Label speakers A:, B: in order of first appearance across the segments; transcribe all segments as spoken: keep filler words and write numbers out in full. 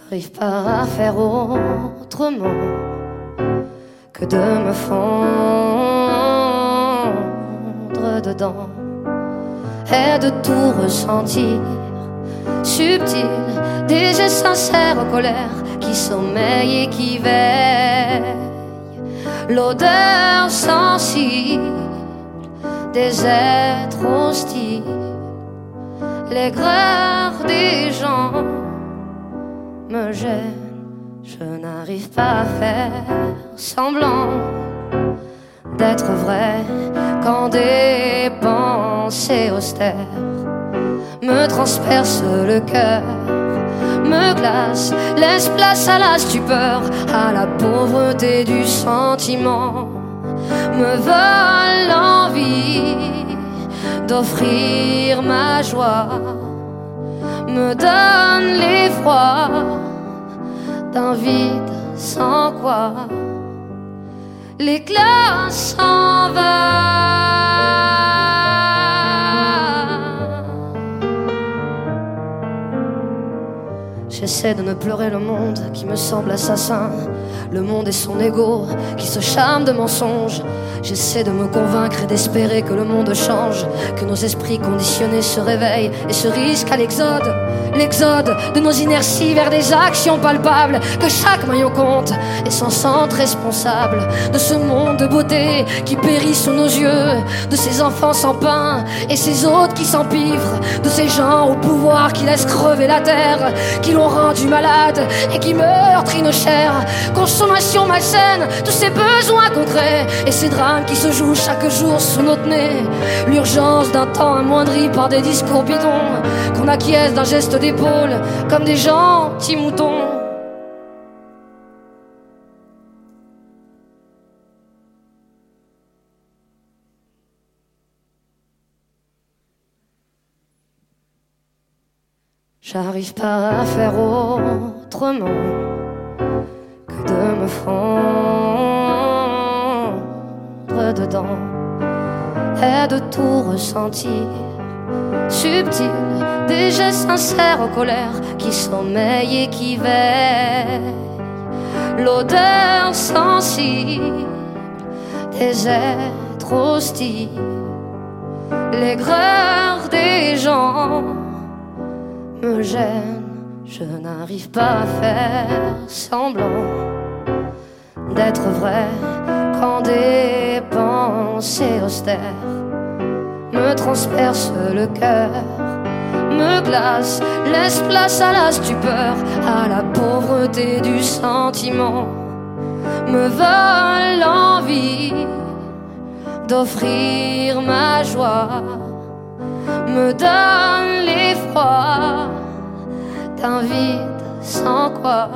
A: J'arrive pas à faire autrement que de me fondre dedans et de tout ressentir, subtil, des gestes sincères aux colères qui sommeillent et qui veillent, l'odeur sensible des êtres hostiles, l'aigreur des gens me gêne. Je n'arrive pas à faire semblant d'être vrai quand des pensées austères me transpercent le cœur, me glacent, laissent place à la stupeur, à la pauvreté du sentiment, me volent l'envie d'offrir ma joie, me donne l'effroi d'un vide sans quoi l'éclat s'en va. J'essaie de ne pleurer le monde qui me semble assassin, le monde et son ego qui se charme de mensonges. J'essaie de me convaincre et d'espérer que le monde change, que nos esprits conditionnés se réveillent et se risquent à l'exode, l'exode de nos inerties vers des actions palpables, que chaque maillon compte et s'en sente responsable de ce monde de beauté qui périt sous nos yeux, de ces enfants sans pain et ces autres qui s'empiffrent, de ces gens au pouvoir qui laissent crever la terre, qui l'ont rendu malade et qui meurtrissent nos chairs. Consommation malsaine, tous ces besoins concrets et ces drames qui se jouent chaque jour sous notre nez. L'urgence d'un temps amoindri par des discours bidons, qu'on acquiesce d'un geste d'épaule comme des gentils moutons. J'arrive pas à faire autrement que de me fondre dedans et de tout ressentir, subtil, des gestes sincères aux colères qui sommeillent et qui veillent, l'odeur sensible des êtres hostiles, l'aigreur des gens me gêne. Je n'arrive pas à faire semblant d'être vrai quand des pensées austères me transpercent le cœur, me glacent, laissent place à la stupeur, à la pauvreté du sentiment, me volent l'envie d'offrir ma joie, me donne l'effroi d'un vide sans quoi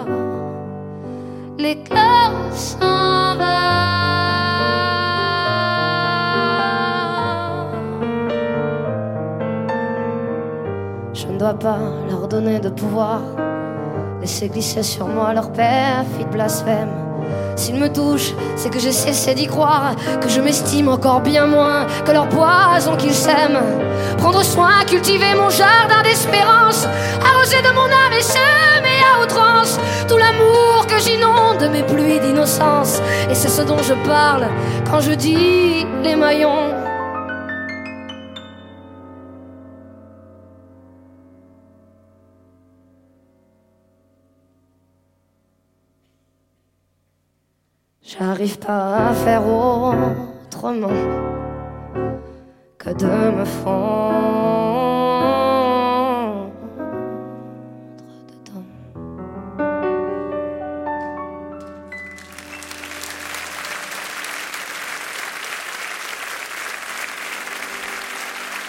A: l'éclat s'en va. Je ne dois pas leur donner de pouvoir, laisser glisser sur moi leur perfide blasphème. S'ils me touchent, c'est que j'ai cessé d'y croire, que je m'estime encore bien moins que leur poison qu'ils sèment. Prendre soin, cultiver mon jardin d'espérance, arroser de mon âme et semer à outrance tout l'amour que j'inonde de mes pluies d'innocence. Et c'est ce dont je parle quand je dis les maillons. J'arrive pas à faire autrement que de me fondre